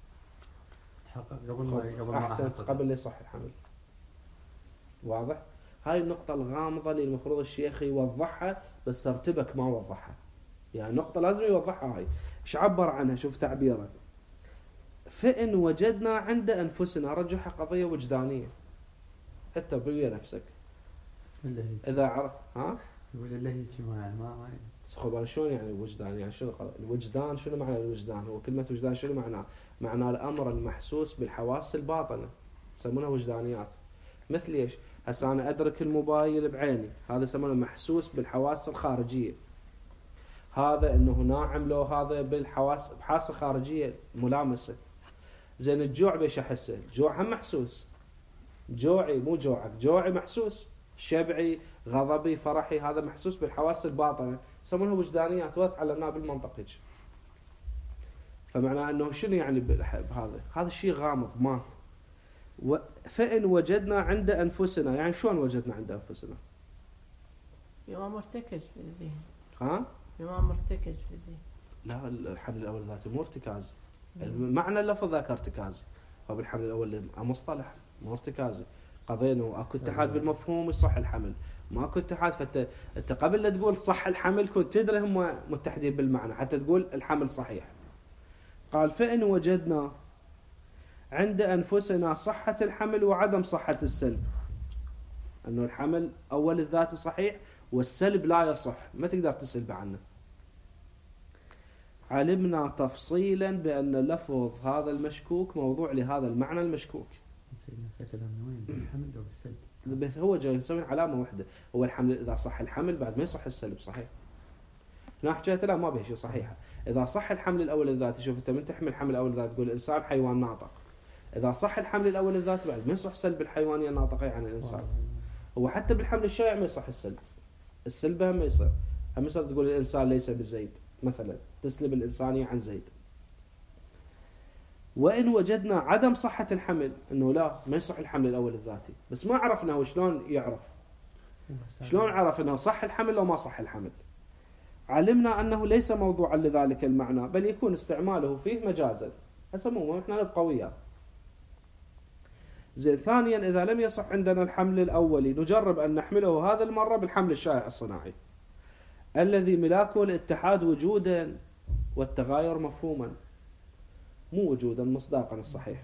تحقق قبل ما أحسنت، قبل يصح الحمل. واضح؟ هاي النقطة الغامضة اللي المفروض الشيخ يوضحها بس ارتبك ما وضحها. يعني نقطة لازم يوضحها. هاي ايش عبر عنها؟ شوف تعبيره. فإن وجدنا عند أنفسنا، رجحها قضية وجدانية. أنت بويا نفسك. إذا عرف ها؟ يقول اللي هي ما يعني ما خب شلون يعني وجدان؟ يعني شنو الوجدان؟ شنو معنى الوجدان؟ هو كلمة وجدان شنو معناه؟ معناه الأمر المحسوس بالحواس الباطنة، يسمونها وجدانيات. مثل ايش؟ هسه أنا أدرك الموبايل بعيني، هذا يسمونه محسوس بالحواس الخارجية. هذا إنه ناعم له، هذا بالحواس بحاسة خارجية ملامسة. زين الجوع بيش أحسه؟ الجوع هم محسوس. جوعي مو جوعك، جوعي محسوس. شبعي، غضبي، فرحي، هذا محسوس بالحواس الباطنة، يسمونها وجدانيات وتعلمناها بالمنطق هيك. فمعناه انه شنو يعني بهذا؟ هذا الشيء غامض ما. فإن وجدنا عند أنفسنا، يعني شلون وجدنا عند أنفسنا؟ بما مرتكز في الذهن. ها؟ بما مرتكز في الذهن. لا، الحمل الأول ذاتي مو ارتكازي. معنى اللفظ ذاك ارتكازي. فبالحمل الأول مصطلح مو ارتكازي. قضينا اكو اتحاد بالمفهوم يصح الحمل، ما اكو اتحاد. فانت قبل لا تقول صح الحمل كنت تدري هم متحدين بالمعنى حتى تقول الحمل صحيح. قال فإن وجدنا عند أنفسنا صحة الحمل وعدم صحة السلب، أنه الحمل أول الذات صحيح والسلب لا يصح، ما تقدر تسلب عنه. علمنا تفصيلا بأن لفظ هذا المشكوك موضوع لهذا المعنى المشكوك. سيدنا كلامنا وين بالحمل أو بالسلب؟ بس هو جاي يسوي علامة واحدة، هو الحمل إذا صح الحمل بعد ما يصح السلب. صحيح هنا حكيت لا ما به شيء صحيحة. إذا صح الحمل الأول الذاتي، شوف أنت من تحمل الحمل الأول الذاتي تقول الإنسان حيوان ناطق، إذا صح الحمل الأول الذاتي بعد ما يصح سلب الحيوانية الناطقة عن الإنسان. هو حتى بالحمل الشائع ما يصح السلب، السلب هم ما يصير. هم يصير تقول الإنسان ليس بزيد مثلا، تسلب الإنسانية عن زيد. وإن وجدنا عدم صحة الحمل، إنه لا ما يصح الحمل الأول الذاتي، بس ما عرفنا هو شلون يعرف، شلون عرف إنه صح الحمل أو ما صح الحمل. علمنا أنه ليس موضوعا لذلك المعنى، بل يكون استعماله فيه مجازا. هسه مو إحنا نبقى وياه. زين. ثانيا، إذا لم يصح عندنا الحمل الأولي نجرب أن نحمله هذا المرة بالحمل الشائع الصناعي الذي ملاكه الاتحاد وجودا والتغاير مفهوما، مو وجودا مصداقا الصحيح.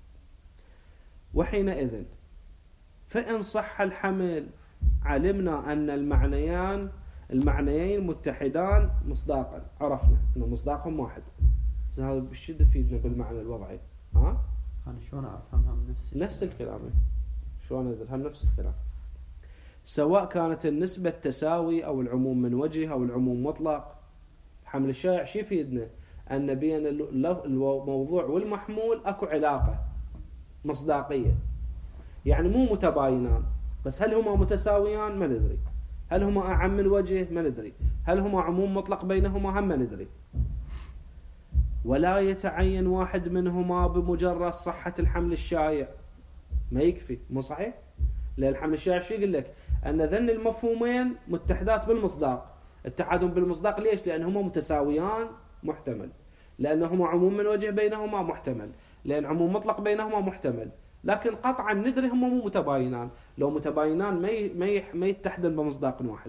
وحينئذ فإن صح الحمل علمنا أن المعنيين متحدان مصداقا، عرفنا أن مصداقهم واحد. هذا بالشدة يفيدنا بالمعنى الوضعي. أنا شلون أفهمها نفس الكلام. شلون أدرهم نفس الكلام، سواء كانت النسبة تساوي أو العموم من وجه أو العموم مطلق. الحمل الشائع شي يفيدنا؟ أن بين الموضوع والمحمول أكو علاقة مصداقية، يعني مو متباينان، بس هل هما متساويان ما ندري، هل هما أعم من وجه ما ندري، هل هما عموم مطلق بينهما هم ما ندري. ولا يتعين واحد منهما بمجرد صحة الحمل الشائع، ما يكفي، مو صحيح؟ لأن الحمل الشائع شو يقول لك؟ أن ذن المفهومين متحدات بالمصداق. اتحادهم بالمصداق ليش؟ لأنهما متساويان محتمل، لأنهما عموم من وجه بينهما محتمل، لأن عموم مطلق بينهما محتمل. لكن قطعا ندري هما مو متباينان، لو متباينان ما يتحدن بمصداق واحد.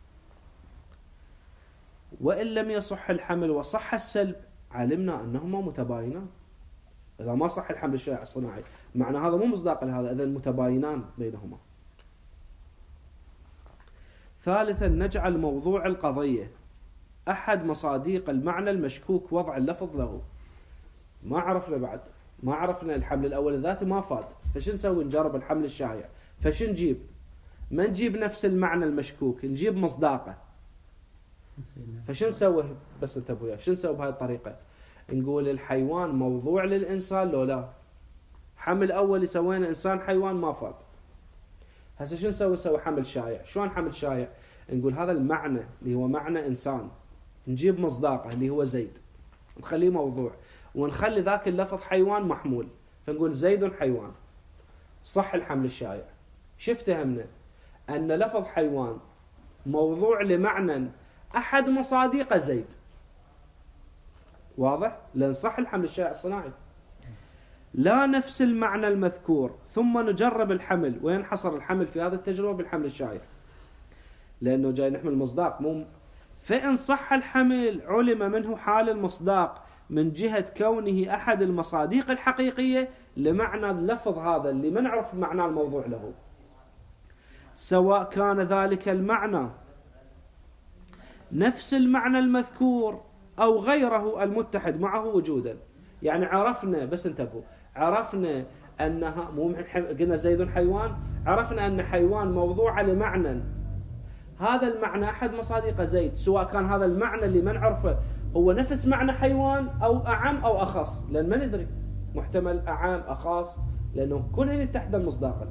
وإن لم يصح الحمل وصح السلب علمنا أنهما متباينان. إذا ما صح الحمل الشائع الصناعي معنى هذا مو مصداق لهذا، إذن متباينان بينهما. ثالثا، نجعل موضوع القضية أحد مصاديق المعنى المشكوك وضع اللفظ له. ما عرفنا بعد، ما عرفنا الحمل الأول الذاتي ما فات، فش نسوي؟ نجرب الحمل الشائع. فش نجيب؟ ما نجيب نفس المعنى المشكوك، نجيب مصداقه. فش نسوي؟ بس انتبهوا، شو نسوي بهذه الطريقة؟ نقول الحيوان موضوع للإنسان لو لا؟ حمل أول سوينا إنسان حيوان ما فات. هسه شو نسوي؟ نسوي حمل شائع. شلون حمل شائع؟ نقول هذا المعنى اللي هو معنى إنسان نجيب مصداقه اللي هو زيد، نخليه موضوع، ونخلي ذاك اللفظ حيوان محمول، فنقول زيد حيوان. صح الحمل الشائع. شفتهمنا أن لفظ حيوان موضوع لمعنى أحد مصاديق زيد. واضح؟ لأن صح الحمل الشائع الصناعي لا نفس المعنى المذكور، ثم نجرب الحمل وينحصر الحمل في هذه التجربة بالحمل الشائع، لأنه جاي نحمل مصداق مو. فإن صح الحمل علم منه حال المصداق من جهة كونه أحد المصاديق الحقيقية لمعنى اللفظ هذا اللي ما نعرف معنى الموضوع له، سواء كان ذلك المعنى نفس المعنى المذكور أو غيره المتحد معه وجودا. يعني عرفنا، بس انتبهوا، عرفنا أنها مو قلنا زيد حيوان، عرفنا أن حيوان موضوع لمعنى، هذا المعنى أحد مصادق زيد، سواء كان هذا المعنى اللي ما نعرفه هو نفس معنى حيوان أو أعم أو أخص، لأن ما ندري، محتمل أعم أخص، لأنه كلهن يتحدى المصداق.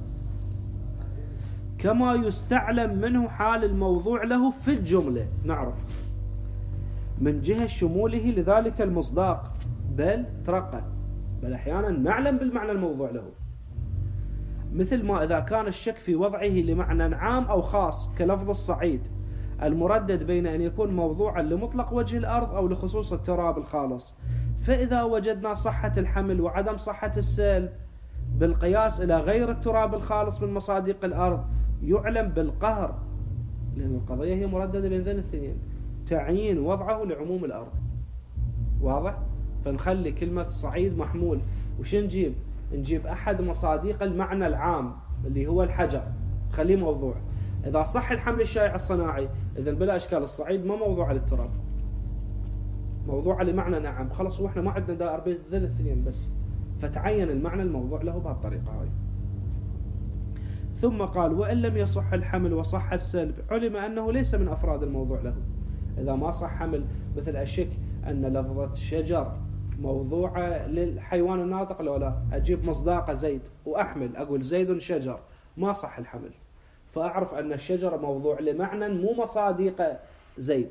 كما يستعلم منه حال الموضوع له في الجملة، نعرف من جهة شموله لذلك المصداق، بل ترقى، بل أحيانا نعلم بالمعنى الموضوع له، مثل ما إذا كان الشك في وضعه لمعنى عام أو خاص كلفظ الصعيد المردد بين أن يكون موضوعا لمطلق وجه الأرض أو لخصوص التراب الخالص. فإذا وجدنا صحة الحمل وعدم صحة السلب بالقياس إلى غير التراب الخالص من مصادق الأرض يعلم بالقهر، لأن القضية هي مرددة بين ذين الاثنين، تعيين وضعه لعموم الأرض. واضح؟ فنخلي كلمة صعيد محمول، وش نجيب؟ نجيب أحد مصادق المعنى العام اللي هو الحجر، خليه موضوع. إذا صح الحمل الشائع الصناعي إذن بلا إشكال الصعيد ما موضوع للتراب. موضوع لمعنى نعم، خلاص واحنا ما عندنا دائر بين ذل الاثنين بس، فتعين المعنى الموضوع له بهالطريقة هاي. ثم قال وإن لم يصح الحمل وصح السلب علم أنه ليس من أفراد الموضوع له. إذا ما صح حمل، مثل أشك أن لفظة شجر موضوعة للحيوان الناطق لو لا، أجيب مصداق زيد وأحمل أقول زيد شجر، ما صح الحمل، فأعرف أن الشجر موضوع لمعنى مو مصادق زيد.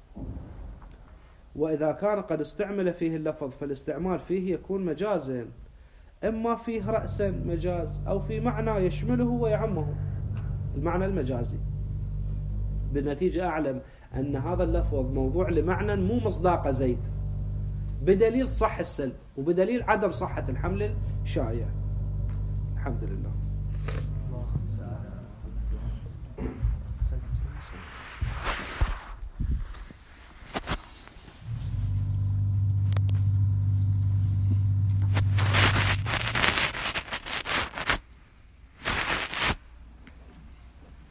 وإذا كان قد استعمل فيه اللفظ فالاستعمال فيه يكون مجازين، إما فيه رأسا مجاز أو في معنى يشمله ويعمه، المعنى المجازي. بالنتيجة أعلم أن هذا اللفظ موضوع لمعنى مو مصداق زيد، بدليل صح السلب وبدليل عدم صحة الحمل الشائع. الحمد لله.